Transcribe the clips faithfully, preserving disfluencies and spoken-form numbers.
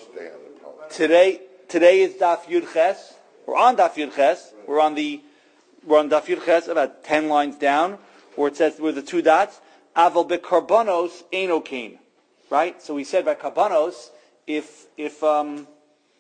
stay on the Talmud. Today, today is Daf Yud Ches. We're on Daf Yud Ches. We're on the we're on Daf Yud Ches, about ten lines down, where it says with the two dots, Aval bekarbanos eino kain. Right. So we said by karbanos, if if um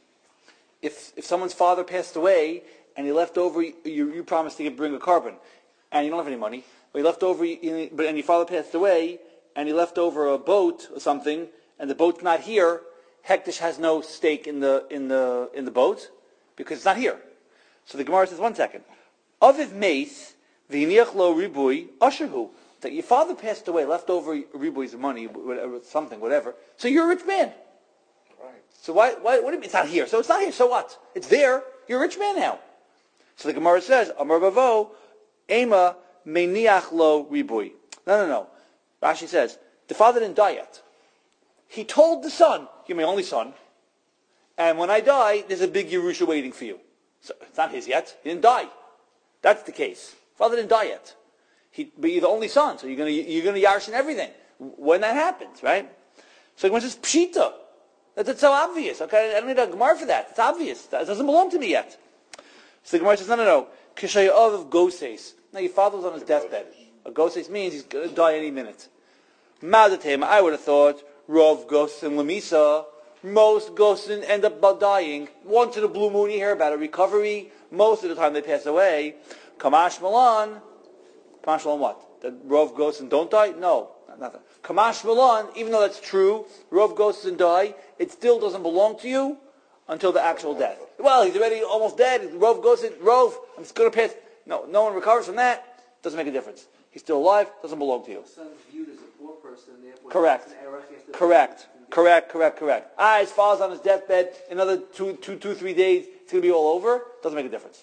if if someone's father passed away and he left over, you, you promised to give, bring a carbon, and you don't have any money, but he left over, but and your father passed away, and he left over a boat or something, and the boat's not here. Hektish has no stake in the in the in the boat because it's not here. So the Gemara says, one second. Aviv meis v'iniach lo ribui asherhu. That your father passed away, left over ribui's money, whatever, something, whatever. So you're a rich man. Right. So why why what do you mean it's not here? So it's not here. So what? It's there. You're a rich man now. So the Gemara says, Amar Bavo, Ema meniach lo ribui. No, no, no. Rashi says the father didn't die yet. He told the son, "You're my only son, and when I die, there's a big Yerusha waiting for you." So it's not his yet. He didn't die. That's the case. Father didn't die yet. He, but you're the only son, so you're going to you're going to yarshin everything when that happens, right? So it says pshita. That's, that's so obvious. Okay, I don't need a Gemara for that. It's obvious. That doesn't belong to me yet. So the Gemara says, no, no, no. Kishayav of goses. Now your father was on his deathbed. A goses means he's going to die any minute. Madatem, I would have thought. Rov Gosin Lamisa, most Gosin end up dying. Once in a blue moon you hear about a recovery. Most of the time they pass away. Kamash Malan, Kamash Malan what? That Rov Gosin don't die? No, nothing. Kamash Malan, even though that's true, Rov Gosin die, it still doesn't belong to you until the actual death. Well, he's already almost dead. Rov Gosin, Rov, I'm just going to pass. No, no one recovers from that. Doesn't make a difference. He's still alive, doesn't belong to you. The son's viewed as a poor person, therefore correct. Correct. Correct, correct, correct. Ah, his father's on his deathbed. Another two, two, two, three days, it's going to be all over. Doesn't make a difference.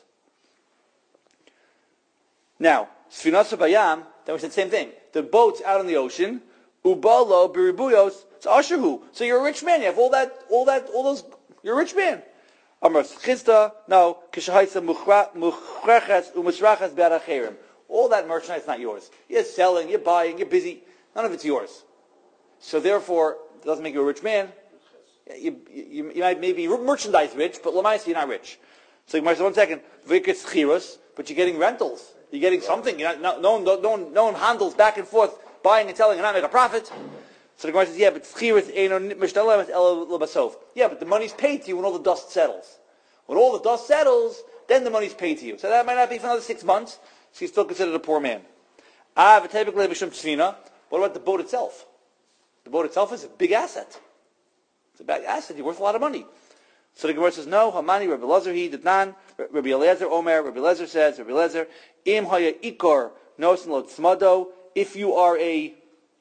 Now, Sfinasa Bayam, then we said the same thing. The boat's out in the ocean. Ubalo biribuyos. It's asherhu. So you're a rich man. You have all that, all that, all those. You're a rich man. Amar Chizda. No. Kishahaisa muchreches umusrachas be'aracherim. All that merchandise is not yours. You're selling, you're buying, you're busy. None of it's yours. So therefore, it doesn't make you a rich man. You, you, you might maybe merchandise rich, but Lamaisa, you're not rich. So you might say, one second, Vikis Chiros, but you're getting rentals. You're getting something. You're not, no, no, one, no, one, no one handles back and forth, buying and selling, and not make a profit. So the Gemara says, yeah, but Chiros Eino Mishtalemet El Labasov. Yeah, but the money's paid to you when all the dust settles. When all the dust settles, then the money's paid to you. So that might not be for another six months. So he's still considered a poor man. Ah, what about the boat itself? The boat itself is a big asset. It's a big asset. You're worth a lot of money. So the Gemara says, no, Hamani, Rabbi Elazar, he did not. Rabbi Eliezer, Omer, Rabbi Eliezer says, Rabbi Eliezer, Im haya ikor nosin lo tzmado. If you are a,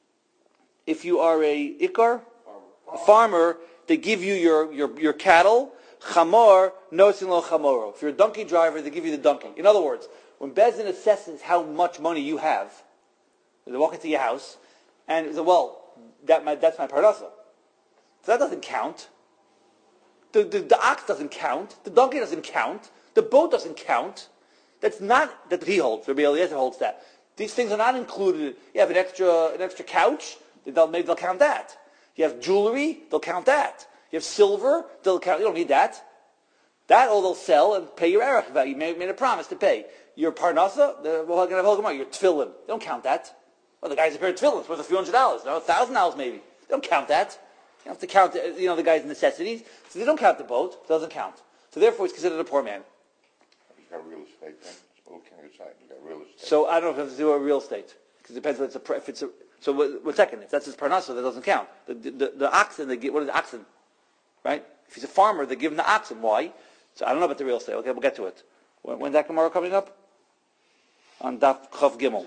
if you are a ikor, a farmer, they give you your, your, your cattle. Chamor nosin lo chamoro. If you're a donkey driver, they give you the donkey. In other words, when Bezdin assesses how much money you have, they walk into your house, and they say, well, that my, that's my parnasa. So that doesn't count. The, the, the ox doesn't count. The donkey doesn't count. The boat doesn't count. That's not that he holds. Rabbi Eliezer holds that. These things are not included. You have an extra an extra couch, they'll, maybe they'll count that. You have jewelry, they'll count that. You have silver, they'll count. You don't need that. That all they'll sell and pay your erech value. You made, made a promise to pay. Your parnasa, the well, your tefillin, they don't count that. Well, the guy's a pair of tefillin, it's worth a few hundred dollars, no, a thousand dollars maybe. They don't count that. You have to count, you know, the guy's necessities. So they don't count the boat. It doesn't count. So therefore, he's considered a poor man. He's got real estate then. It's all king of sight. He's got real estate. So I don't know if it has to do with real estate. Because it depends if it's a, if it's a, so one second, if that's his parnasa, that doesn't count. The, the, the, the oxen, they get, what is the oxen? Right? If he's a farmer, they give him the oxen. Why? So I don't know about the real estate. Okay, we'll get to it. When, when's that Gemara coming up? On Daf Chav Gimel.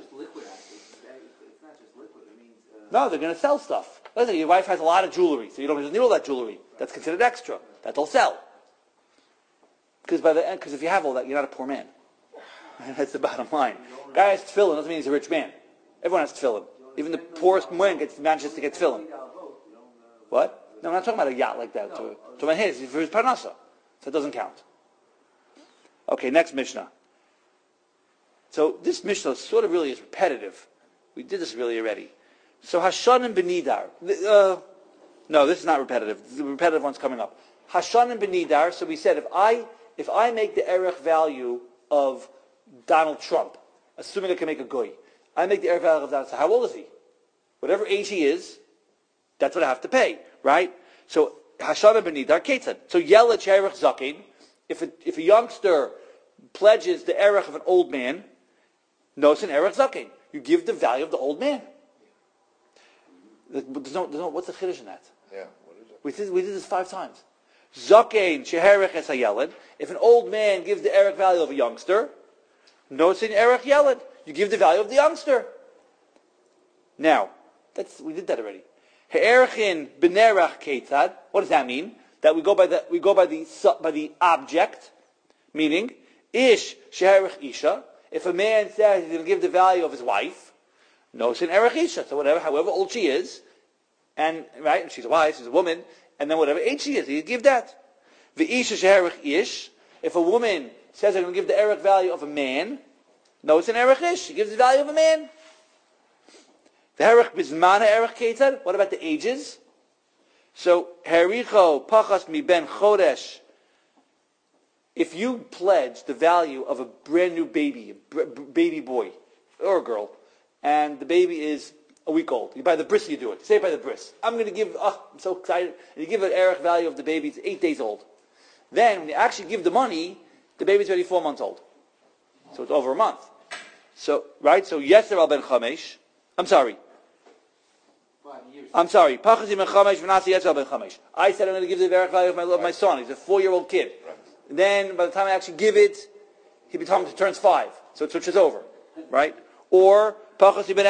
No, they're going to sell stuff. Listen, your wife has a lot of jewelry, so you don't need all that jewelry. That's considered extra. That they'll sell. Because by the end, because if you have all that, you're not a poor man. That's the bottom line. Guy has tefillin doesn't mean he's a rich man. Everyone has tefillin. Even the poorest man gets manages to get tefillin. What? No, I'm not talking about a yacht like that. To, to my his for his parnasa, so it doesn't count. Okay, next Mishnah. So this Mishnah sort of really is repetitive. We did this really already. So Hashanim Benidar. Uh, No, this is not repetitive. The repetitive one's coming up. Hashanim benidar. So we said if I if I make the erech value of Donald Trump, assuming I can make a goy, I make the erech value of Donald Trump. How old is he? Whatever age he is, that's what I have to pay, right? So Hashanim benidar ketzad. So yelach erech zakin. If a, if a youngster pledges the erech of an old man, no, it's an erech zakin. You give the value of the old man. There's no, there's no, what's the chiddush in that? Yeah, what is it? We did, we did this five times. Zakein sheherech es hayeled. If an old man gives the erech value of a youngster, no, it's an erech yeled. You give the value of the youngster. Now, that's we did that already. He'erechin b'nerach ketzad. What does that mean? That we go by the we go by the by the object, meaning ish sheherech isha. If a man says he's going to give the value of his wife, no, it's an erech isha. So whatever, however old she is, and right, and she's a wife, she's a woman, and then whatever age she is, you give that. The isha sheherech ish. If a woman says I'm going to give the erech value of a man, no, it's an erech ish. She gives the value of a man. The herech bizman ha'erech ketzad. What about the ages? So hericho pachas mi ben chodesh. If you pledge the value of a brand new baby, a baby boy or a girl, and the baby is a week old, you buy the bris, you do it. Say it by the bris. I'm going to give. Oh, I'm so excited! And you give an erech value of the baby. It's eight days old. Then when you actually give the money, the baby's already four months old. So it's over a month. So right. So yeser al ben chamesh. I'm sorry. I'm sorry. I said I'm going to give the erech value of my, of my son. He's a four-year-old kid. Then by the time I actually give it, he becomes turns five. So it switches over, right? Or I said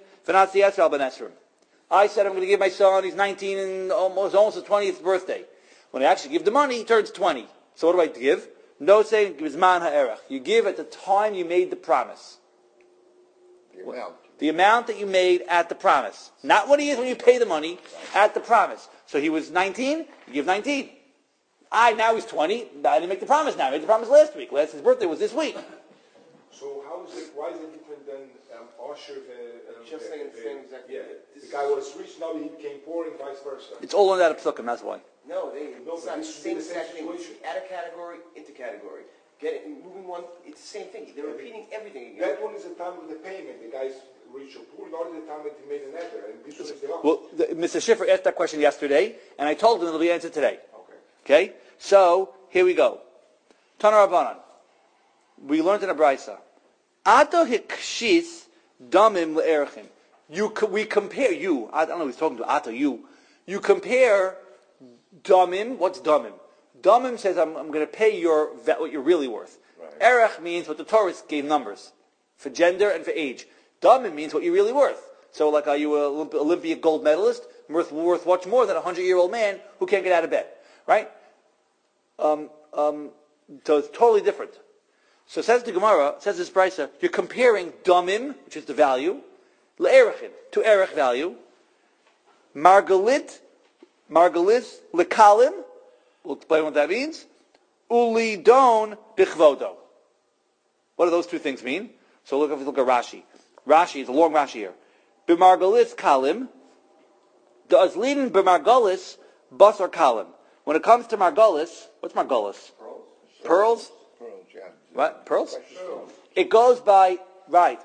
I'm going to give my son. He's nineteen and almost almost his twentieth birthday. When I actually give the money, he turns twenty. So what do I give? No saying bizman ha'erech. You give at the time you made the promise. The amount. The amount that you made at the promise. Not what he is when you pay the money, at the promise. So he was nineteen, you give nineteen. I, now he's twenty, I didn't make the promise now. I made the promise last week. Last, his birthday was this week. So how is it, why is it different than um, Osher? Uh, Just uh, saying the same uh, exact Yeah, thing. the guy was rich, now he became poor and vice versa. It's all on that of Psukim, that's why. No, they, No, it's but not the this should be same the same exact thing. situation. Out of category, into category. Get it, moving one, it's the same thing. They're repeating everything again. That one is the time of the payment. The guy's rich or poor, not the time that he made an error. And this one is the opposite. Well, the, Mister Schiffer asked that question yesterday, and I told him it'll be answered today. Okay. Okay? So, here we go. Tana Rabbanan. We learned in a Brisa. Ato hikshis damim le'erechim. You, we compare, you, I don't know who's talking to Ato, you. You compare damim, what's damim? Damim says, I'm, I'm going to pay your what you're really worth. Right. Erech means what the Torah gave numbers. For gender and for age. Damim means what you're really worth. So like, are you an Olymp- Olympic gold medalist? Worth, worth much more than a hundred-year-old man who can't get out of bed. Right? Um, um, so it's totally different. So says the Gemara, says this Brisa, you're comparing damim, which is the value, le'erechin, to erech value, margalit, margalis, lekalim, we'll explain what that means, ulidon bichvodo. What do those two things mean? So look, look at Rashi. Rashi, it's a long Rashi here. B'margalis kalim, does leading b'margalis basar kalim. When it comes to margalis, what's margalis? Pearls. Pearls? Pearls, yeah. What? Pearls? Precious stones. It goes by, right,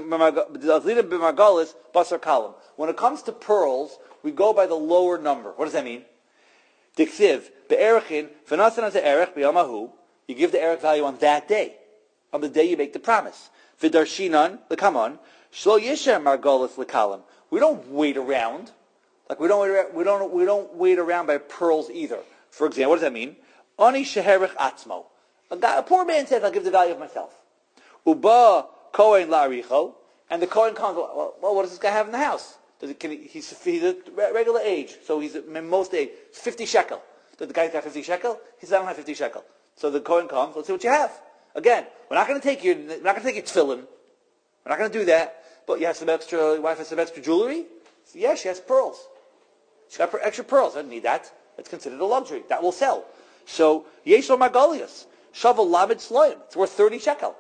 b'margalis basar kalim. When it comes to pearls, we go by the lower number. What does that mean? Diksiv, be'erechin, v'nasan erech b'yamahu, you give the erech value on that day, on the day you make the promise. V'darshinan, l'kamon, shlo yisher margalis l'kalim. We don't wait around. Like we don't wait around, we don't we don't wait around by pearls either. For example, what does that mean? Ani sheherich atzmo. A guy, a poor man says, "I'll give the value of myself." Uba kohen la'aricho, and the kohen comes. Well, well, what does this guy have in the house? Does it, can he, he's, he's a regular age, so he's at most age. It's fifty shekel. Does the guy got fifty shekel? He says, "I don't have fifty shekel." So the kohen comes. Let's see what you have. Again, we're not going to take your, we're not going to take your tefillin. We're not going to do that. But you have some extra. Your wife has some extra jewelry. So yeah, she has pearls. She got extra pearls. I don't need that. It's considered a luxury. That will sell. So, Yeshlo Margolius. Shavel Lamed Sloim. It's worth thirty shekel.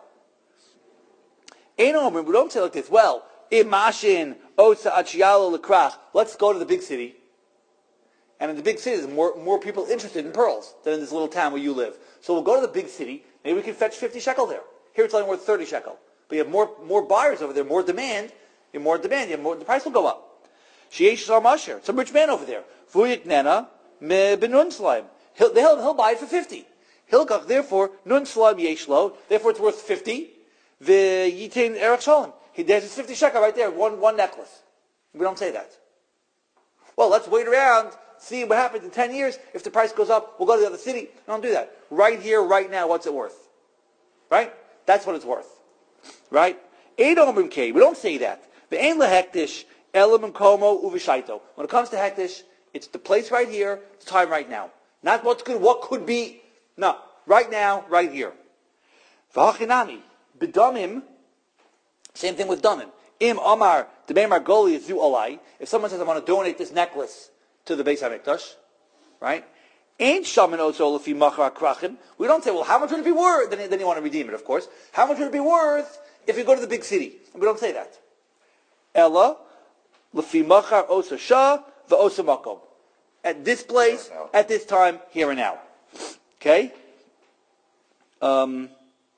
Eino, we don't say like this. Well, Imashin, Otsa Achiyalo Lekrach. Let's go to the big city. And in the big cities, more more people interested in pearls than in this little town where you live. So we'll go to the big city. Maybe we can fetch fifty shekel there. Here it's only worth thirty shekel. But you have more more buyers over there, more demand. You have more demand. You have more. The price will go up. Sheyesh Shar Masher. Some rich man over there. Vuyik Nena me benun slime. He'll he'll he'll buy it for fifty. Hilkach therefore nun slime yeshlo. Therefore it's worth fifty. The yitain erech shalom. He there's his fifty shekel right there. One one necklace. We don't say that. Well, let's wait around, see what happens in ten years. If the price goes up, we'll go to the other city. Don't do that. Right here, right now, what's it worth? Right? That's what it's worth. Right? We don't say that. When it comes to hektish, it's the place right here, it's time right now. Not what's good, what could be. No. Right now, right here. B'damim, same thing with damim. Im Omar, the Beimar Goli is zu alai. If someone says, I want to donate this necklace to the Beis HaMikdash, right? Ain't shaman also lefi machar krachim. We don't say, well, how much would it be worth? Then, then you want to redeem it, of course. How much would it be worth if you go to the big city? We don't say that. Ella, lefi machar osa shah, v'osa makom. At this place, at this time, here and now. Okay? Um...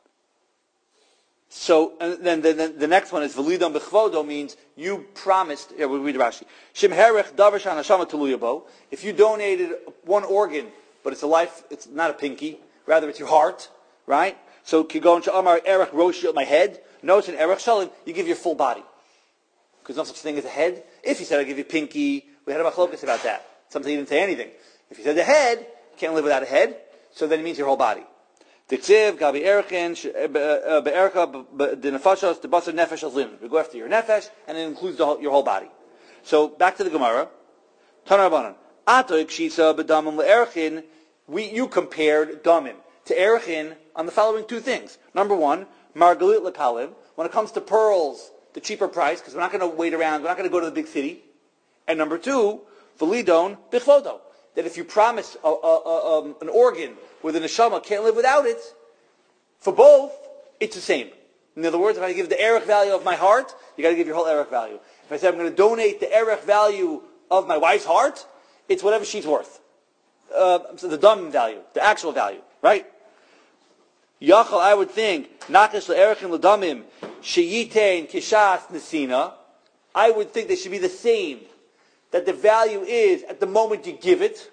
So, and then the, the, the next one is Velidon Bechvodo means you promised, yeah, we read Rashi. Shim Herech Davershan Hashama Teluyabo. If you donated one organ, but it's a life, it's not a pinky, rather it's your heart, right? So, Kigon Sha'amar Erech Roshi, my head. No, it's an Erech Shalim, you give your full body. Because no such thing as a head. If you said, I give you pinky, we had a machlokas about that. Something he didn't say anything. If you said the head, you can't live without a head, so then it means your whole body. Tiksiv, Gabi Erichin, Be'ercha, the Nefashos, the Basar Nefesh as Lin. We go after your Nefesh, and it includes the whole, your whole body. So, back to the Gemara. Tanarabanan. Ato Ikshisa, Bedamim Le'erichin, we, you compared Damim to Erichin on the following two things. Number one, Margalit Lekalim, when it comes to pearls, the cheaper price, because we're not going to wait around, we're not going to go to the big city. And number two, Velidon Bichvodo, that if you promise a, a, a, um, an organ where the neshama can't live without it, for both, it's the same. In other words, if I give the erech value of my heart, you got to give your whole erech value. If I say I'm going to donate the erech value of my wife's heart, it's whatever she's worth. Uh, so the dam value, the actual value, right? Yachal, I would think, nakish le'erechin l'damim, sheyitein kishas nesina. I would think they should be the same. That the value is at the moment you give it.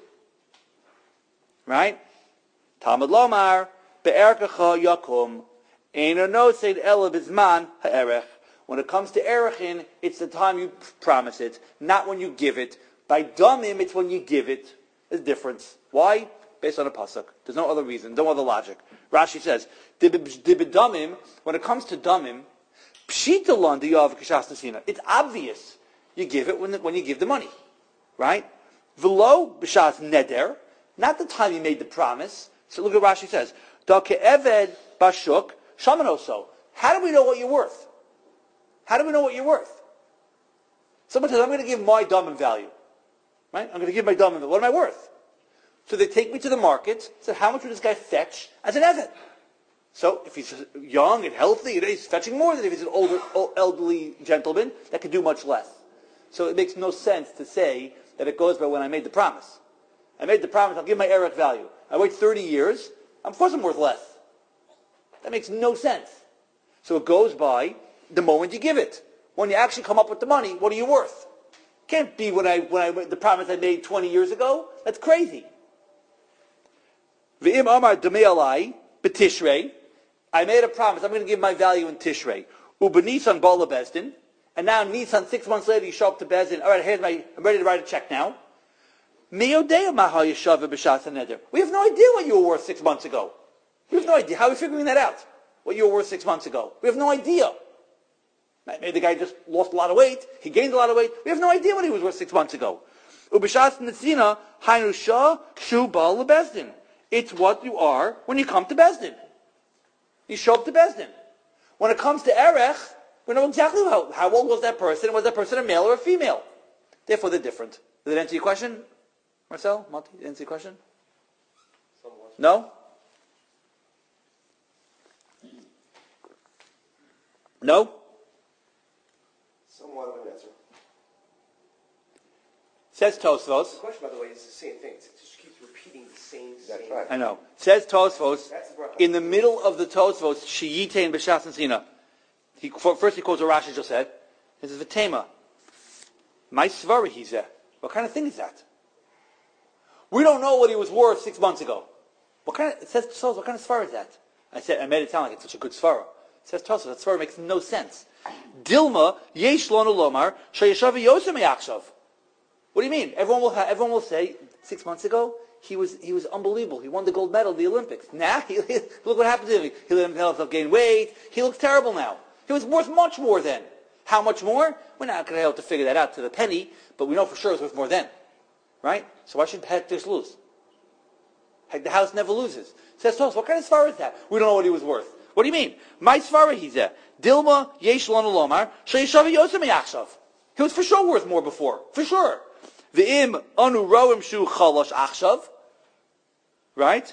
Right? Talmud Lomar, be'erkecha yakum, eino noseid ela bizman ha'erech. When it comes to erechin, it's the time you promise it, not when you give it. By damim, it's when you give it. There's a difference. Why? Based on a pasuk. There's no other reason, no other logic. Rashi says, damim, when it comes to damim, pshitalon diyav kishas nesina. It's obvious. You give it when, the, when you give the money. Right? V'lo b'shas neder, not the time you made the promise. So look at what Rashi says. Da ke'eved bashuk shamanoso. How do we know what you're worth? How do we know what you're worth? Someone says, I'm going to give my damim value. Right? I'm going to give my damim value. What am I worth? So they take me to the market, say, how much would this guy fetch as an eved? So if he's young and healthy, he's fetching more than if he's an older, elderly gentleman that could do much less. So it makes no sense to say that it goes by when I made the promise. I made the promise, I'll give my erech value. I wait thirty years, of course I'm worth less. That makes no sense. So it goes by the moment you give it. When you actually come up with the money, what are you worth? Can't be when I when I the promise I made twenty years ago. That's crazy. V'im amar damei alai b'tishrei. I made a promise, I'm going to give my value in Tishrei. U'b'nisan bala bezdin. And now Nisan, six months later, you show up to Bezin. All right, here's my, I'm ready to write a check now. We have no idea what you were worth six months ago. We have no idea. How are we figuring that out? What you were worth six months ago. We have no idea. Maybe the guy just lost a lot of weight. He gained a lot of weight. We have no idea what he was worth six months ago. It's what you are when you come to Bezdin. You show up to Bezdin. When it comes to Erech, we know exactly how, how old was that person. Was that person a male or a female? Therefore, they're different. Did that answer your question? Marcel? Monty? Did that answer your question? Somewhat. No? No? Somewhat of an answer. Says Tosfos. The question, by the way, is the same thing. It just keeps repeating the same, That's same. right. I know. Says Tosfos. That's the bracha. In the middle of the Tosfos, Sheyitain b'shas and sina. He first he quotes what Rashi just said. He says V'tema. My svara he's there. What kind of thing is that? We don't know what he was worth six months ago. What kind of, it says Tosfos, what kind of svara is that? I said I made it sound like it's such a good svara. It says Tosfos, that svara makes no sense. Dilma yesh lonu lomar sheyeshav yosem yachshav. What do you mean? Everyone will ha- everyone will say six months ago he was he was unbelievable. He won the gold medal at the Olympics. Now he, look what happened to him. He let himself gain weight. He looks terrible now. He was worth much more then. How much more? We're not going to be able to figure that out to the penny, but we know for sure it's worth more then, right? So why should Hektish lose? The house never loses. Says to us, what kind of svara is that? We don't know what he was worth. What do you mean? My svara he's there. Dilma yesh lonu lomar sheyeshav yosem yachshav. He was for sure worth more before, for sure. V'im anu roim shu chalash achshav, right?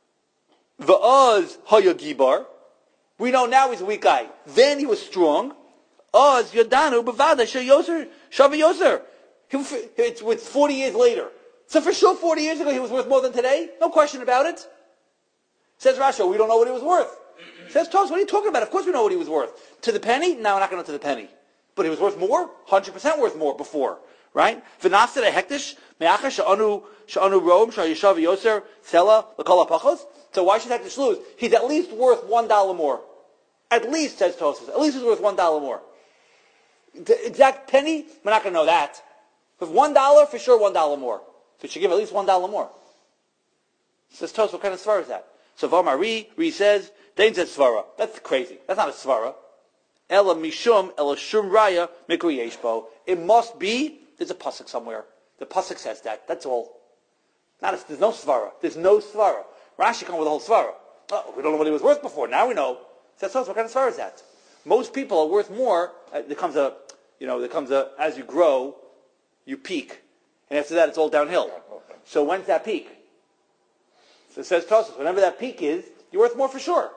V'oz haya gibar. We know now he's a weak guy. Then he was strong. Oz yodanu b'vada sheyoser shav yoser. It's with forty years later. So for sure, forty years ago he was worth more than today. No question about it. Says Rashi, we don't know what he was worth. Says Tos, what are you talking about? Of course we know what he was worth. To the penny? No, we're not going to to the penny. But he was worth more? one hundred percent worth more before. Right? V'nafsed hektish me'achar she'anu she'anu roam she'yishav yoser sela l'kol ha'pachos. So why should hektish lose? He's at least worth one dollar more. At least, says Tosfos, at least he's worth one dollar more. The exact penny, we're not going to know that. With one dollar, for sure, one dollar more. So you should give at least one dollar more. Says Tosfos, what kind of svara is that? So Vamar Ri, Ri says, Dain says svara. That's crazy. That's not a svara. Ela mishum ela shum raya mikru yeshbo. It must be. There's a pasuk somewhere. The pasuk says that. That's all. Not a, there's no svara. There's no svara. Rashi comes with the whole svara. Oh, we don't know what he was worth before. Now we know. Says Tosfos, what kind of svara is that? Most people are worth more. Uh, there comes a, you know, there comes a. As you grow, you peak, and after that, it's all downhill. So when's that peak? So it says Tosfos, whenever that peak is, you're worth more for sure.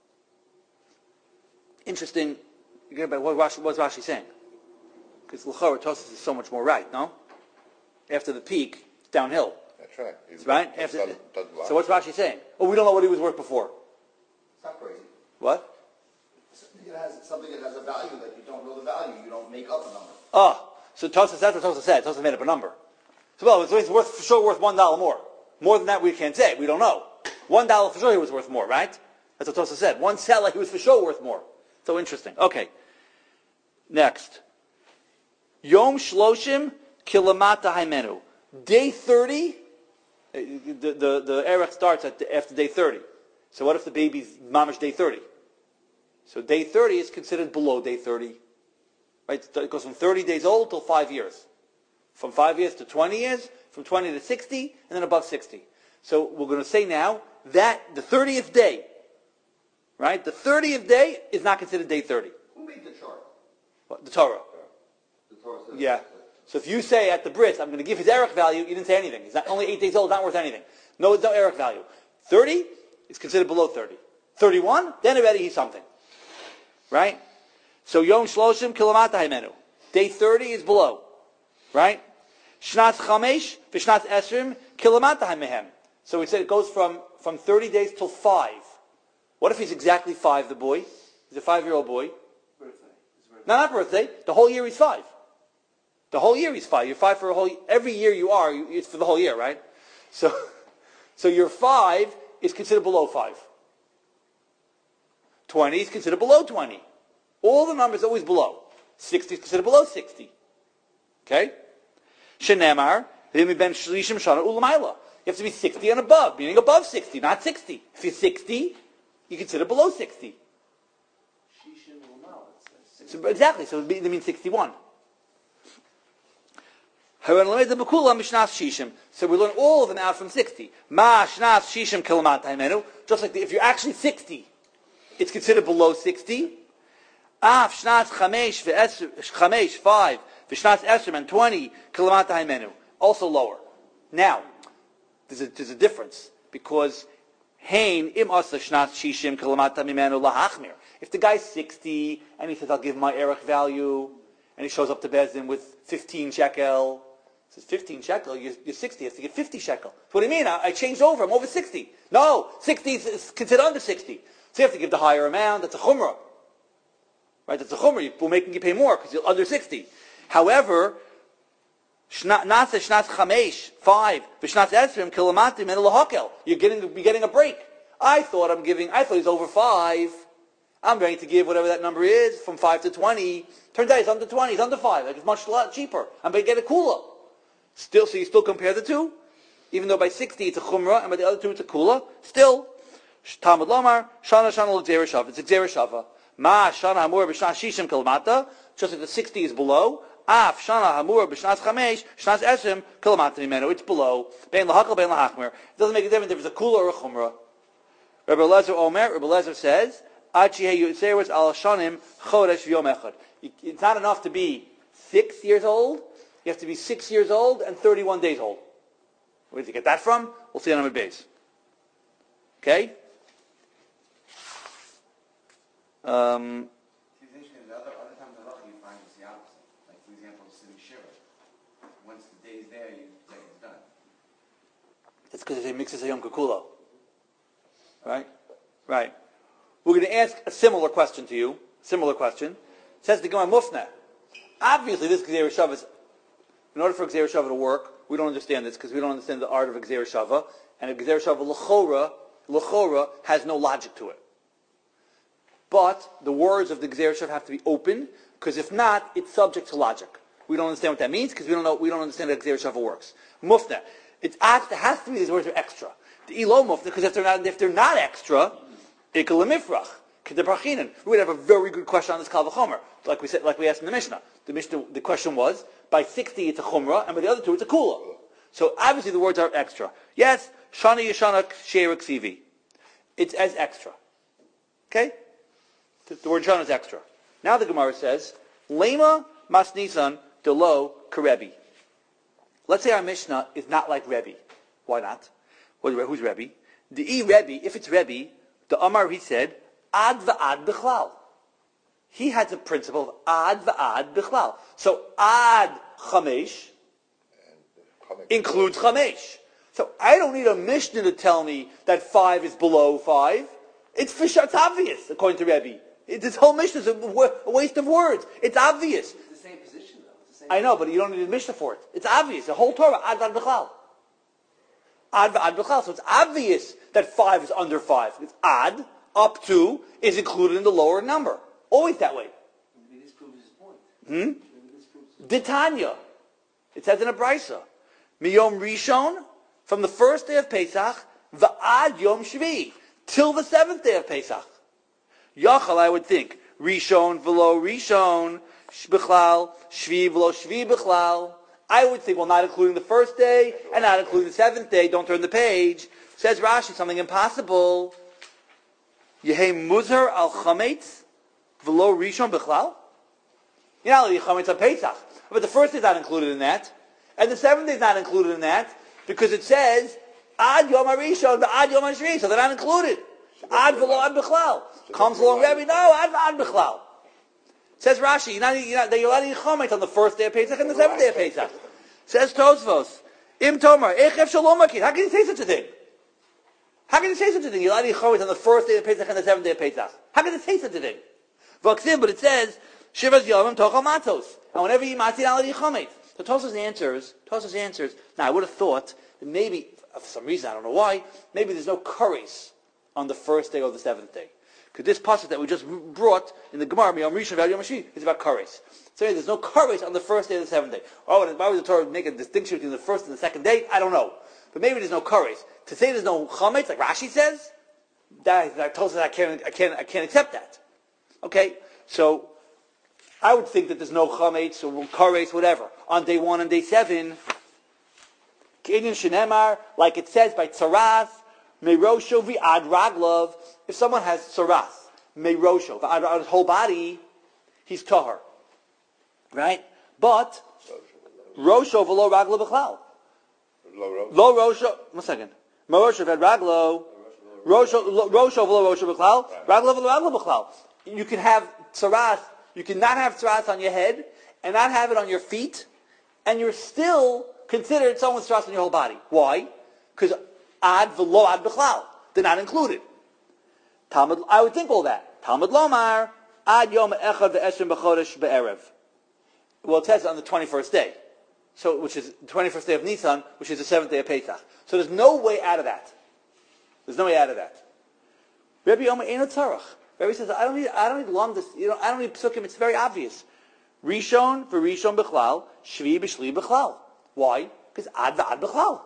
Interesting. What Rashi, what's Rashi saying? Because L'chorah Tosfos is so much more right, no? After the peak, it's downhill. That's right. He's Right? doesn't- After, doesn't- doesn't lie. so what's Rashi saying? Oh, we don't know what he was worth before. It's not crazy. What? Something that has something that has a value that you don't know the value. You don't make up a number. Oh, so Tosfos, that's what Tosfos said. Tosfos made up a number. So well, it's worth for sure worth one dollar more. More than that, we can't say. We don't know. One dollar for sure he was worth more, right? That's what Tosfos said. One seller, he was for sure worth more. So interesting. Okay. Next. Yom Shloshim Kilamata Haimenu. Day thirty, the, the, the Erech starts at the, after day thirty. So what if the baby's mamish day thirty? So day thirty is considered below day thirty. Right? It goes from thirty days old till five years. From five years to twenty years, from twenty to sixty, and then above sixty. So we're going to say now that the thirtieth day, right? The thirtieth day is not considered day thirty. Who made the chart? What, the Torah. The Torah says Yeah. So if you say at the bris, I'm going to give his Erech value, you didn't say anything. He's not only eight days old, not worth anything. No, it's no Erech value. thirty is considered below thirty. thirty-one, then already he's something. Right? So Yom Shloshim Kilamata Haimenu. Day thirty is below. Right? Shnat Chamesh Vishnat Esrim Kilamata Haimehem. So we said it goes from, from thirty days till five. What if he's exactly five, the boy? He's a five-year-old boy. Birthday. His birthday. No, not birthday. The whole year he's five. The whole year he's five. You're five for a whole. Every year you are, you, it's for the whole year, right? So, so your five is considered below five. Twenty is considered below twenty. All the numbers are always below. Sixty is considered below sixty. Okay. Shenemar ben shlishim shana ulamayla. You have to be sixty and above, meaning above sixty, not sixty. If you're sixty, you consider below sixty. Shishin will know. It says. So, exactly. So it means sixty-one. So we learn all of them out from sixty. Ma shnas shishim kilamat haimenu. Just like the, if you're actually sixty, it's considered below sixty. Af shnas chamesh chamesh five v'shnas esrim and twenty kilamat haimenu. Also lower. Now, there's a, there's a difference because hein im asa shnas shishim kilamat haimenu lahachmir. If the guy's sixty and he says I'll give my erech value, and he shows up to Bezdin with fifteen shekel. It says fifteen shekel, you're, you're sixty, you have to get fifty shekel. So what do you mean? I, I changed over, I'm over sixty. No, sixty is, is considered under sixty. So you have to give the higher amount, that's a chumrah. Right, that's a chumrah, we're making you pay more because you're under sixty. However, Nasa Shnat Chamesh, five, Vishnat Esrim, Kilamatim, and Lahakel. You're getting, you're getting a break. I thought I'm giving, I thought he's over five. I'm going to give whatever that number is from five to twenty. Turns out he's under twenty, he's under five. Like it's much lot cheaper. I'm going to get a kula. Still, so you still compare the two? Even though by sixty it's a chumrah, and by the other two it's a kula. Still, Talmud Lomar, Shana Shana L'Gzera Shava. It's a Gzera Shava. Ma Shana Hamur B'Shnas Shishim Kilmata. Just like the sixty is below. Af Shana Hamur B'Shnas Chamesh Shnas Esrim Kilmata Mimeno. It's below. Bein Lahakal Bein Lahachmer. It doesn't make a difference if it's a kula or a chumrah. Rabbi Lezer Omer, Rabbi Lezer says, it's not enough to be six years old. You have to be six years old and thirty-one days old. Where did you get that from? We'll see on our base. Okay? Um, It's interesting, the other, other times halacha you find it's the opposite. Like, for example, sitting shiva. Once the day's there, you say it's done. that's because it mixes a Yom Kikulo. Right? Right. We're going to ask a similar question to you. Similar question. It says the Gemara Mufna. Obviously, this Gzera Shava is, in order for Gzera Shava to work, we don't understand this because we don't understand the art of a Gzera Shava. And a Gzera Shava L'chora, L'chora has no logic to it. But the words of the Gzera Shava have to be open because if not, it's subject to logic. We don't understand what that means because we don't know. We don't understand how Gzera Shava works. Mufna. It has to be these words are extra. The Elo Mufna, because if they're not, if they're not extra, Ikal Mifrach. We would have a very good question on this Kal V'chomer, like we said, like we asked in the Mishnah. The Mishnah, the question was, by sixty it's a Chumrah, and by the other two it's a Kula. So obviously the words are extra. Yes, Shana Yeshana Sheira Ksivi. It's as extra. Okay? The, the word Shana is extra. Now the Gemara says, Lema Masnisan Delo Karebi. Let's say our Mishnah is not like Rebbe. Why not? Who's Rebbe? The E Rebbe, if it's Rebbe, the Amar he said, Ad va'ad bichlal. He had the principle of ad va'ad bichlal. So ad chamesh includes chamesh. So I don't need a Mishnah to tell me that five is below five. It's fish. It's obvious, according to Rebbe. It, this whole Mishnah is a, a waste of words. It's obvious. It's the same position, though. It's the same I know, but you don't need a Mishnah for it. It's obvious. The whole Torah, ad va'ad bichlal. Ad va'ad bichlal. So it's obvious that five is under five. It's ad. Up to is included in the lower number. Always that way. Maybe this proves his point. Hmm? Maybe this proves his point. Ditanya. It says in a brisa. Miyom Rishon, from the first day of Pesach, va'ad Yom Shvi, till the seventh day of Pesach. Yachal, I would think, Rishon v'lo Rishon, Bichlal, Shvi v'lo Shvi Bichlal. I would think, well, not including the first day, and not including the seventh day, don't turn the page. Says Rashi, something impossible. Yehei muzar al chametz v'lo rishon b'chlal. You're not allowed to eat chametz on Pesach, but the first day is not included in that, and the seventh day is not included in that because it says ad yom harishon ad yom hashvi, so they're not included. Ad v'lo ad b'chlal comes along Rebbe. No, ad ad b'chlal. Says Rashi, you're not, you're not, you're allowed to eat chametz on the first day of Pesach and the seventh day of Pesach. Says Tosfos, im tomar echef shalom akid. How can you say such a thing? How can you say such a thing? You're allowed to eat chametz on the first day of Pesach and the seventh day of Pesach. How can you say such a thing? But it says, Shivas Yavim Tochal Matos. And whenever you eat matzah, you're allowed to eat chametz. So Tosfos answers, Tosfos answers, now I would have thought that maybe, for some reason, I don't know why, maybe there's no curries on the first day or the seventh day. Because this passage that we just brought in the Gemara, Yom Rishon V'ad Yom Hashvi, is about curries. So there's no curries on the first day or the seventh day. Oh, why would the Torah make a distinction between the first and the second day? I don't know. But maybe there's no curries. To say there's no chametz, like Rashi says, that, that tells us I can't, I can't, I can't accept that. Okay, so I would think that there's no chametz or kares, whatever, on day one and day seven. K'inyan shenemar, like it says by tzaras, meirosho v'ad raglov. If someone has tzaras, meirosho v'ad on his whole body, he's tahar, right? But rosho v'lo raglov b'chlal. Lo rosho. One second. Rosho v'ad raglo. Rosho rosho v'lo rosho b'chlal. Raglo v'lo raglo b'chlal. You can have tzaras. You cannot have tzaras on your head and not have it on your feet, and you're still considered someone's trust on your whole body. Why? Because ad v'lo ad b'chlal. They're not included. Talmud, I would think all that. Talmud lomar, ad yom echad ve'eshrim b'chodesh be'erev. Well, it says on the twenty-first day. So, which is the twenty-first day of Nisan, which is the seventh day of Pesach. So there's no way out of that. There's no way out of that. Rabbi Omer Eino Tzarach. Rabbi says, I don't need, I don't need long, this, you know, I don't need psukim. It's very obvious. Rishon for Rishon b'chlal, Shvi b'shli b'chlal. Why? Because ad v'ad b'chlal.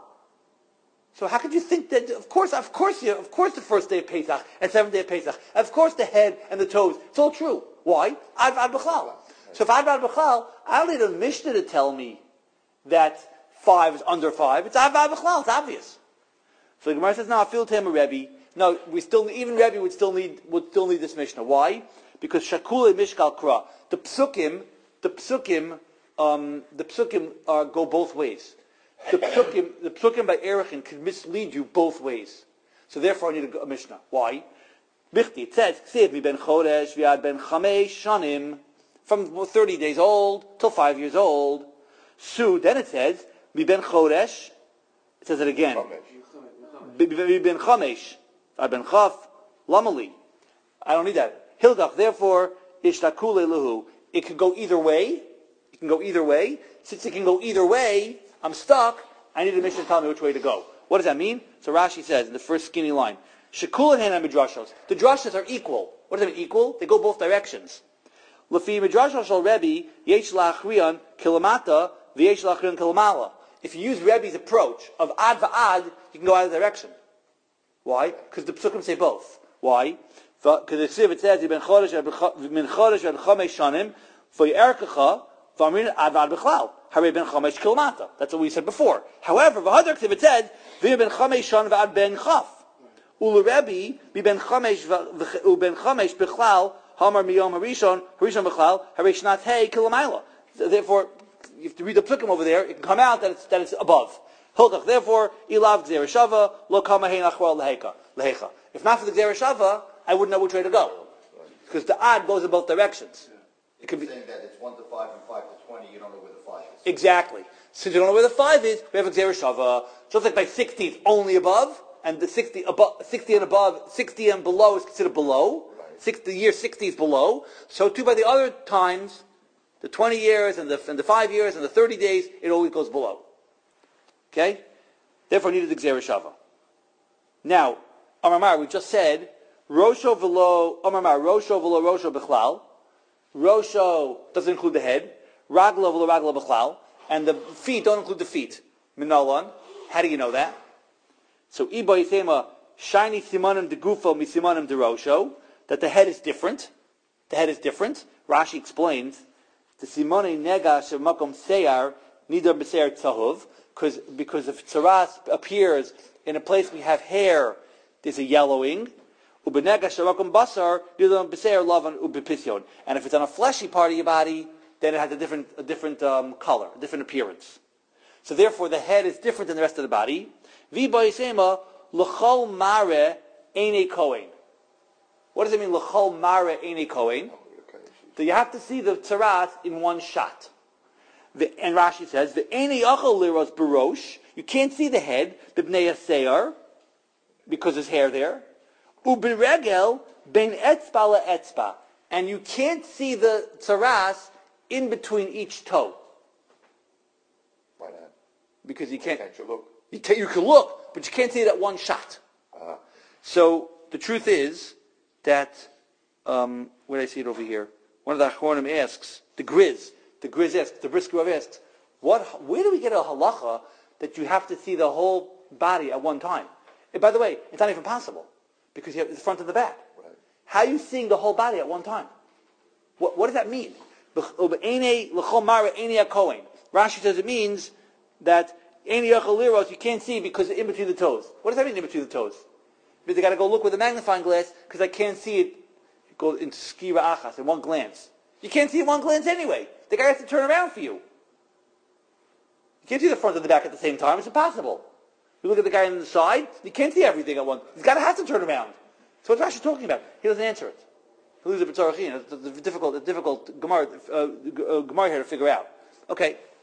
So how could you think that? Of course, of course, you, of course, the first day of Pesach and seventh day of Pesach. Of course, the head and the toes. It's all true. Why? Ad v'ad b'chlal. So if ad v'ad b'chlal, I don't need a Mishnah to tell me that five is under five. It's ad v'ad b'chlal. It's obvious. So the Gemara says, no, I feel to him a Rebbe. No, we still even Rebbe would still need would still need this Mishnah. Why? Because Shakule Mishkal Kra. The psukim, the psukim, um, the psukim are go both ways. The psukim, the psukim by Erechin can mislead you both ways. So therefore, I need a, a Mishnah. Why? Bichti. It says, "Ksiv mi ben chodesh v'ad ben chamesh shanim," from thirty days old till five years old. Su. Then it says, "Mi ben chodesh." It says it again. Mi ben chamesh. I've been chaf, lamali. I don't need that. Hildach, therefore, ishtakule lahu. It can go either way. It can go either way. Since it can go either way, I'm stuck. I need a Mishnah to tell me which way to go. What does that mean? So Rashi says in the first skinny line, Shekul and Hena midrashos. The drashas are equal. What does that mean, equal? They go both directions. Lefi midrashos al Rebbe, yesh la'achriyan kilamata, v'yesh la'achriyan kilamala. If you use Rebbe's approach of ad va'ad, you can go either direction. Why? Because the psukim say both. Why? Because the Siv it says, "Ibn chodesh min chodesh ad chamesh shanim for yerkecha v'amrin ad v'ad b'chlal harei ben chamesh kilmata." That's what we said before. However, v'hadar Siv it said, "V'ben chamesh shan v'ad ben chaf ulu Rebbe v'ben chamesh v'ben chamesh b'chlal hamar miyom harishon harishon b'chlal harei shnat hey kilamayla." Therefore, you have to read the psukim over there. It can come out that it's that it's above. Hildach, therefore, ilav gzera shava lo kama hein achwal lehecha. If not for the gzera shava, I wouldn't know which way to go, because the ad goes in both directions. It could be saying that it's one to five and five to twenty. You don't know where the five is. Exactly. Since you don't know where the five is, we have a gzera shava. Just like by sixty, it's only above, and the sixty above, sixty and above, sixty and below is considered below. Sixty, the year sixty is below. So too by the other times, the twenty years and the and the five years and the thirty days, it always goes below. Okay? Therefore, needed the Gzera Shava. Now, Amar, we just said, Rosho v'lo, Amar, Rosho v'lo Rosho b'chlal. Rosho doesn't include the head. Raglo v'lo Raglo b'chlal. And the feet don't include the feet. Minalan. How do you know that? So, Iba Yisema, Shiny Simanim de Gufo, Mi Simanim de Rosho, that the head is different. The head is different. Rashi explains, the Simone Nega Shemakom Seyar, Nidar B'Seir Tzahuv, Because because if tzaras appears in a place we have hair, there's a yellowing. And if it's on a fleshy part of your body, then it has a different a different um, color, a different appearance. So therefore, the head is different than the rest of the body. What does it mean? L'chol mare eine kohen. So you have to see the tzaras in one shot. The, and Rashi says, the eni achol liros barosh. You can't see the head, b'bnei aseyar, because there's hair there. U'biregel ben etzba le'etzba, and you can't see the tzaras in between each toe. Why not? Because you can't. Can't you look? You can, you can look, but you can't see it at one shot. Uh-huh. So the truth is that um, where did I see it over here? One of the Achronim asks the Grizz. The Grizz asks, the Brisker asks, what? Where do we get a halacha that you have to see the whole body at one time? And by the way, it's not even possible because you have the front and the back. Right. How are you seeing the whole body at one time? What, what does that mean? Rashi says it means that you can't see because it's in between the toes. What does that mean, in between the toes? Because they got to go look with a magnifying glass because I can't see it. It goes into skira achas in one glance. You can't see it in one glance anyway. The guy has to turn around for you. You can't see the front and the back at the same time. It's impossible. You look at the guy on the side, you can't see everything at once. He's got to have to turn around. So what's Rashi talking about? He doesn't answer it. He leaves it b'tzarachin. It's a difficult, a difficult Gemara, uh, Gemara here to figure out. Okay.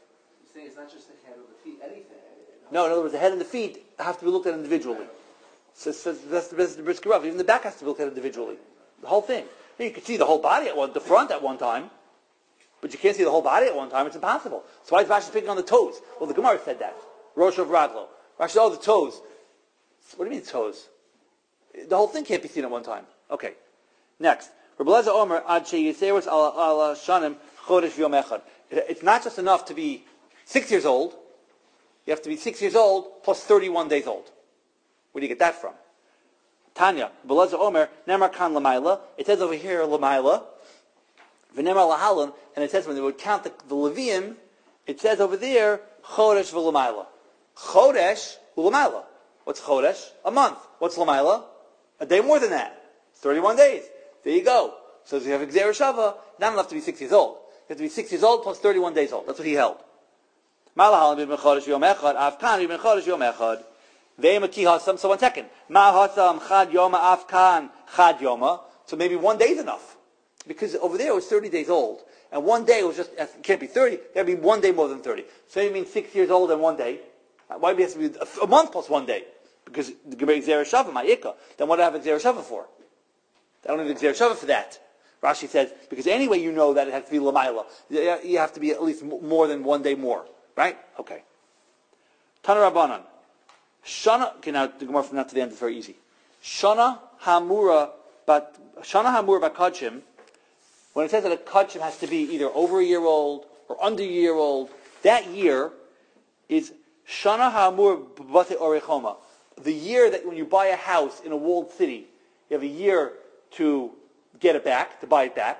saying it's not just the head or the feet, anything. No, in other words, the head and the feet have to be looked at individually. So, so that's the best of the Brisker Rav. Even the back has to be looked at individually. The whole thing. You can see the whole body at one, the front at one time, but you can't see the whole body at one time. It's impossible. So why is Rashi picking on the toes? Well, the Gemara said that. Rosh of Raglo. Rashi said, oh, the toes. What do you mean toes? The whole thing can't be seen at one time. Okay. Next. Rabbi Omer, Ad sheyiseirus ala shanim chodesh yom echad. It's not just enough to be six years old. You have to be six years old plus thirty-one days old. Where do you get that from? Tanya, Beleza Omer, Nemar Kan Lamaila. It says over here Lamaila. V'Nemar Lahalan, and it says when they would count the, the Levium, it says over there Chodesh v'Lamaila. Chodesh v'Lamaila. What's Chodesh? A month. What's Lamaila? A day more than that. It's thirty-one days. There you go. So if you have Gzera Shava, not enough to be six years old. You have to be six years old plus thirty-one days old. That's what he held. Malahalan b'Ibn Chodesh yom echad, Afkan b'Ibn Chodesh yom echad. So one second. Chad Yoma Afkan Chad Yoma. So maybe one day is enough. Because over there it was thirty days old. And one day was just, it can't be thirty, it can be one day more than thirty. So you mean six years old and one day. Why do it have to be a month plus one day? Because the Gemara Gzera Shava, my Ikka. Then what do I have a Gzera Shava for? I don't need a Gzera Shava for that. Rashi says, because anyway you know that it has to be Lamaila. You have to be at least more than one day more. Right? Okay. Tana Rabbanan. Shana, okay, now the Gemara from now to the end is very easy. Shana Hamura, but Shana Hamura Bakachim, when it says that a Kachim has to be either over a year old or under a year old, that year is Shana Hamur Bate Orechoma. The year that when you buy a house in a walled city, you have a year to get it back, to buy it back.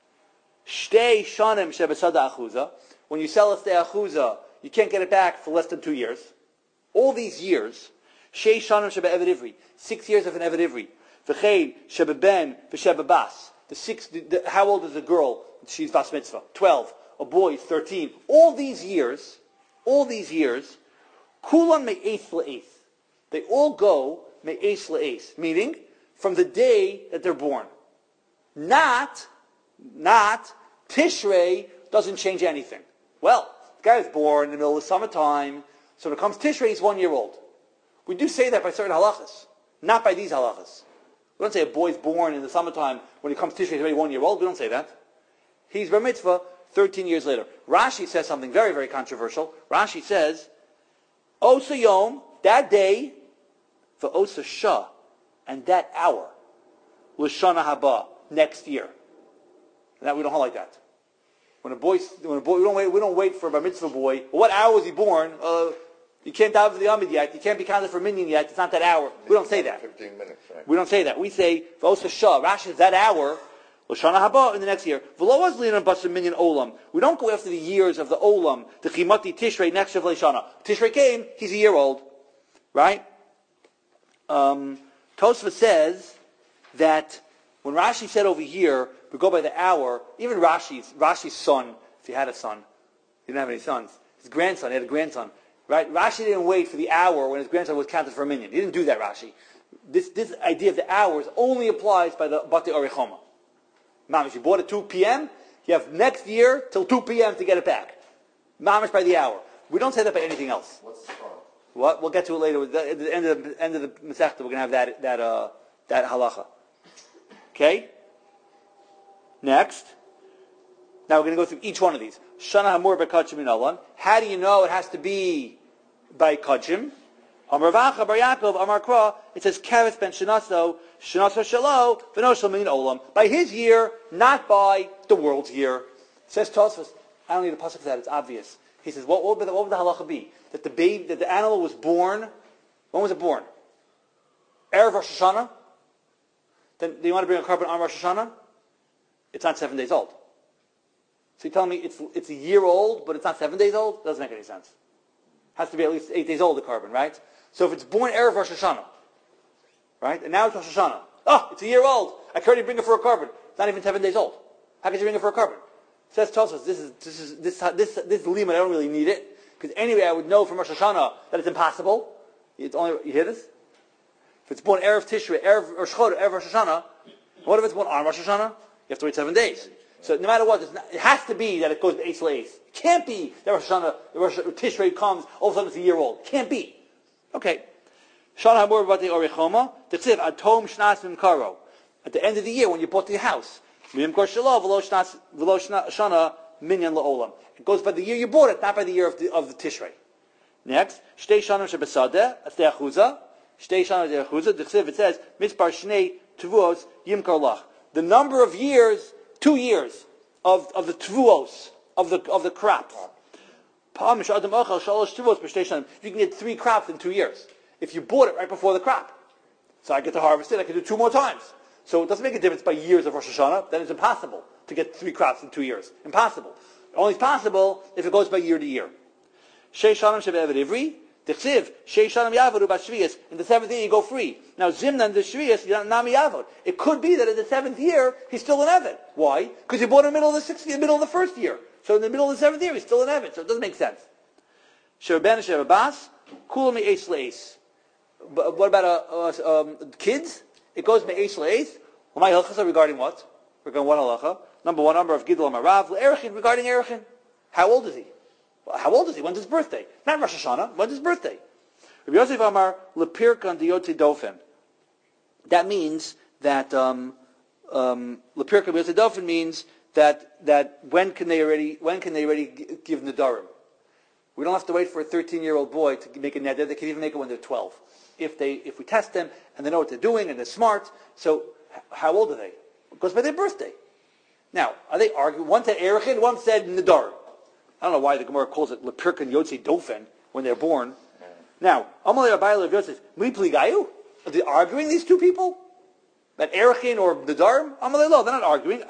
Shtei Shanim Shebesada Achuza. When you sell a Stei Achuza, you can't get it back for less than two years. All these years, Shei Shanim Sheba Eved Ivri, six years of an Eved Ivri. V'chein Sheba Ben V'Sheba Bas. The six, the, the, how old is a girl? She's Bas Mitzvah. Twelve. A boy is thirteen. All these years, all these years, Kulan Me'eis La'eis. They all go Me'eis La'eis, meaning from the day that they're born. Not, not, Tishrei doesn't change anything. Well, the guy was born in the middle of the summertime, so when it comes to Tishrei, he's one year old. We do say that by certain halachas, not by these halachas. We don't say a boy's born in the summertime, when he comes to Tishrei, he's already one year old. We don't say that. He's bar mitzvah thirteen years later. Rashi says something very, very controversial. Rashi says, Osa Yom, that day, for Osa Shah, and that hour, L'shana Haba, next year. And that we don't hold like that. When a boy, when a boy, we don't wait, we don't wait for a bar mitzvah boy. What hour was he born? Uh, you can't dive for the Amid yet. You can't be counted for minion yet. It's not that hour. We don't say that. Fifteen minutes, right? We don't say that. We say V'osa Shah. Rashi is that hour. L'shana haba in the next year. V'lo was linan b'shem minion olam. We don't go after the years of the olam. The chimati Tishrei next year L'shana. Tishrei came. He's a year old, right? Um, Tosfos says that when Rashi said over here, we go by the hour. Even Rashi's Rashi's son, if he had a son, he didn't have any sons. His grandson, he had a grandson. Right? Rashi didn't wait for the hour when his grandson was counted for a minion. He didn't do that, Rashi. This, this idea of the hours only applies by the Bate Orechoma. Mamish, you bought at two p.m., you have next year till two p.m. to get it back. Mamish by the hour. We don't say that by anything else. What's the problem? What? We'll get to it later. At the end of the, end of the Masechta, we're going to have that, that, uh, that halacha. Okay? Next. Now we're going to go through each one of these. Shana Hamur B'Kachim Minalan. How do you know it has to be by Kachim? Amar Vacha Bar Yaakov Amar Kra. It says Kavis Ben Shanaso Shanaso Shalo V'Noshel Min Olam. By his year, not by the world's year. It says Tosfos. I don't need a pasuk for that. It's obvious. He says, what, what, would the, what would the halacha be? That the baby, that the animal was born. When was it born? Erev Rosh Hashanah. Then do you want to bring a carbon on Rosh Hashanah? It's not seven days old. So you're telling me it's it's a year old, but it's not seven days old? Doesn't make any sense. Has to be at least eight days old, the carbon, right? So if it's born Erev Rosh Hashanah, right? And now it's Rosh Hashanah. Oh, it's a year old. I can already bring it for a carbon. It's not even seven days old. How could you bring it for a carbon? Says Tosfos, this is this is this this this limit. I don't really need it because anyway, I would know from Rosh Hashanah that it's impossible. It's only you hear this. If it's born Erev Tishrei, Erev Rosh Chodesh, Erev Rosh Hashanah, what if it's born on Rosh Hashanah? You have to wait seven days. So no matter what, it's not, it has to be that it goes to Ace Lace. It can't be that Rosh Hashanah, the Rosh Tishrei comes, all of a sudden it's a year old. Can't be. Okay. Shana Hamur Bati Orichoma, Tsiv Atom Shnas Mimkaro. At the end of the year when you bought the house. It goes by the year you bought it, not by the year of the, of the Tishrei. Next, Shtei Shanim Shebesadeh, Astei Achuza, Shtei Shanim Achuza, the Ksiv, it says, Mitzpar Shnei Tvuos Yimkar Lach. The number of years, two years, of, of the Tvuos, of the, of the crops. You can get three crops in two years. If you bought it right before the crop. So I get to harvest it, I can do two more times. So it doesn't make a difference by years of Rosh Hashanah, then it's impossible to get three crops in two years. Impossible. Only possible if it goes by year to year. Shei Shanam Shebe'evet Ivri, Dechsiv, Shei Shanam Yavodu Bashviyas, in the seventh year you go free. Now Zimnan the Shviyas, Nami Yavod. It could be that in the seventh year, he's still an Evet. Why? Because you bought in the middle of the sixth year, middle of the first year. So in the middle of the seventh year, he's still an Evet. So it doesn't make sense. Sherbben Sherbas, Kulami Ace Lace. What about uh, uh, um, kids? It goes me'esh le'eis. My halachas regarding what? Regarding one halacha. Number one, number of Gidol Marav Erichin regarding Erichin. How old is he? How old is he? When's his birthday? Not Rosh Hashanah. When's his birthday? Rabbi Yosef Amar Lepirkan Diyotzi Dofen. That means that um, um, Lepirkan Diyotzi Dofen means that that when can they already when can they already give Nadarim? We don't have to wait for a thirteen-year-old boy to make a neder. They can even make it when they're twelve. If they, if we test them and they know what they're doing and they're smart, so how old are they? It goes by their birthday. Now, are they arguing? One said Erichin, one said Nadar. I don't know why the Gemara calls it Lepirkan Yotzi Dofen when they're born. Now, Amalei Rabbi Lev Yosef, Mipli Gayu? Are they arguing, these two people? That Erichin or Nadar? Amalei Lo, they're not arguing.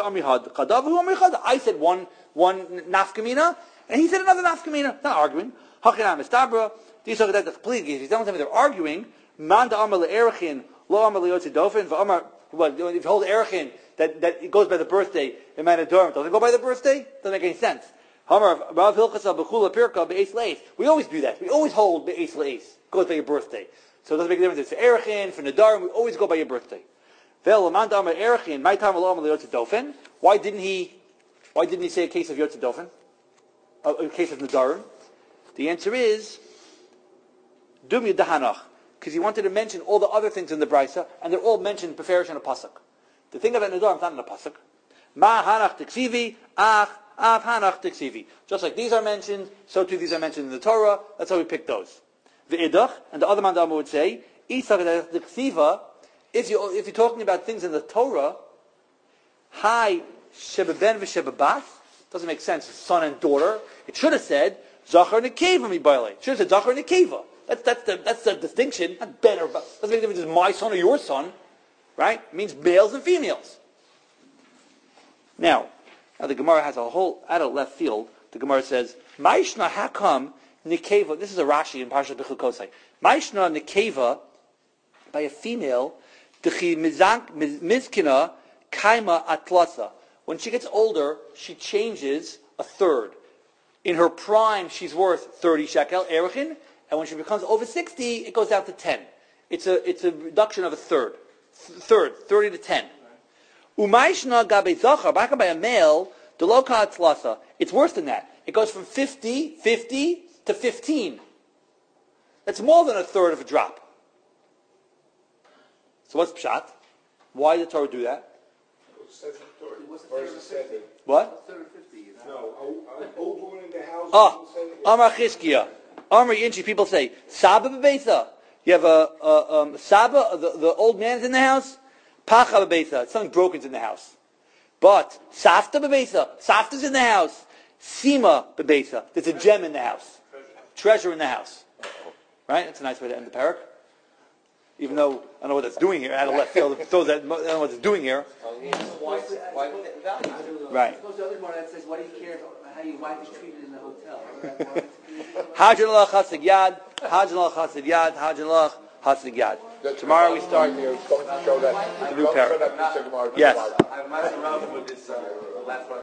I said one, one nafkamina, and he said another nafkamina. Not arguing. Hachinam Estabra. These are that completely. If you don't tell me they're arguing, man da amar le'erichin, lo amar le'yotzi dofen, v'amar, well, if you hold erichin, that, that it goes by the birthday, in man adorm, doesn't it go by the birthday? Doesn't make any sense. Hamar, Rav Hilchasa, b'chula pirka, be'eis le'eis. We always do that. We always hold be'eis le'eis. Goes by your birthday. So it doesn't make a difference. It's erichin, for nadarim, we always go by your birthday. Ve'el, man da amar erichin, my time lo amar le'yotzi dofen. Why didn't he, why didn't he say a case of yotzi dofen? A, a case of nadarim? The answer is, Dum Yudahanach, because he wanted to mention all the other things in the Brisa, and they're all mentioned beferish in a pasuk. The thing about Nadar is not in a pasuk. Ma Hanach Tiksivi, Ach, Av Hanach Tiksivi. Just like these are mentioned, so too these are mentioned in the Torah. That's how we pick those. The Idach, and the other mandama would say, Isach Tiksiva, if you if you're talking about things in the Torah, Hai Shebeben v'Shebebas, doesn't make sense. Son and daughter. It should have said Zachar Nekeva Mibayle. It should have said Zachar Nekeva. That's, that's, the, that's the distinction. Not better, but doesn't make a difference if it's my son or your son. Right? It means males and females. Now, now the Gemara has a whole, out of left field, the Gemara says, Maishna hakam nikeva, this is a Rashi in Parshat Bechukosai. Maishna nikeva, by a female, dechi mizkina kaima atlasa. When she gets older, she changes a third. In her prime, she's worth thirty shekel, erichin, and when she becomes over sixty, it goes down to ten. It's a it's a reduction of a third. Th- third, thirty to ten. Umayshna gabe zachar, back by a male, the loka tlasa. It's worse than that. It goes from fifty, fifty to fifteen. That's more than a third of a drop. So what's pshat? Why did the Torah do that? What? No, an old woman in the house. Ah, Amar Chizkiah. Amar Yinchi, people say, Saba b'beitha. You have a, a um, Saba, the, the old man is in the house. Pacha b'beitha. Something broken's in the house. But, Safta b'beitha. Safta's in the house. Sima b'beitha. There's a gem in the house. Treasure in the house. Right? That's a nice way to end the parak. Even though, I don't know what that's doing here. Out of left field, it throws that, I don't know what it's doing here. Why, why would it value? Right. Suppose the other one that says, why do you care how your wife is treated in the hotel? Hajjan Allah Chasig Yad, Hajjan Allah Chasig Yad, Hajjan Allah Chasig Yad. Tomorrow we start Here, it's going to show that the new parak. Gemara. Yes. I might have with this uh, last one.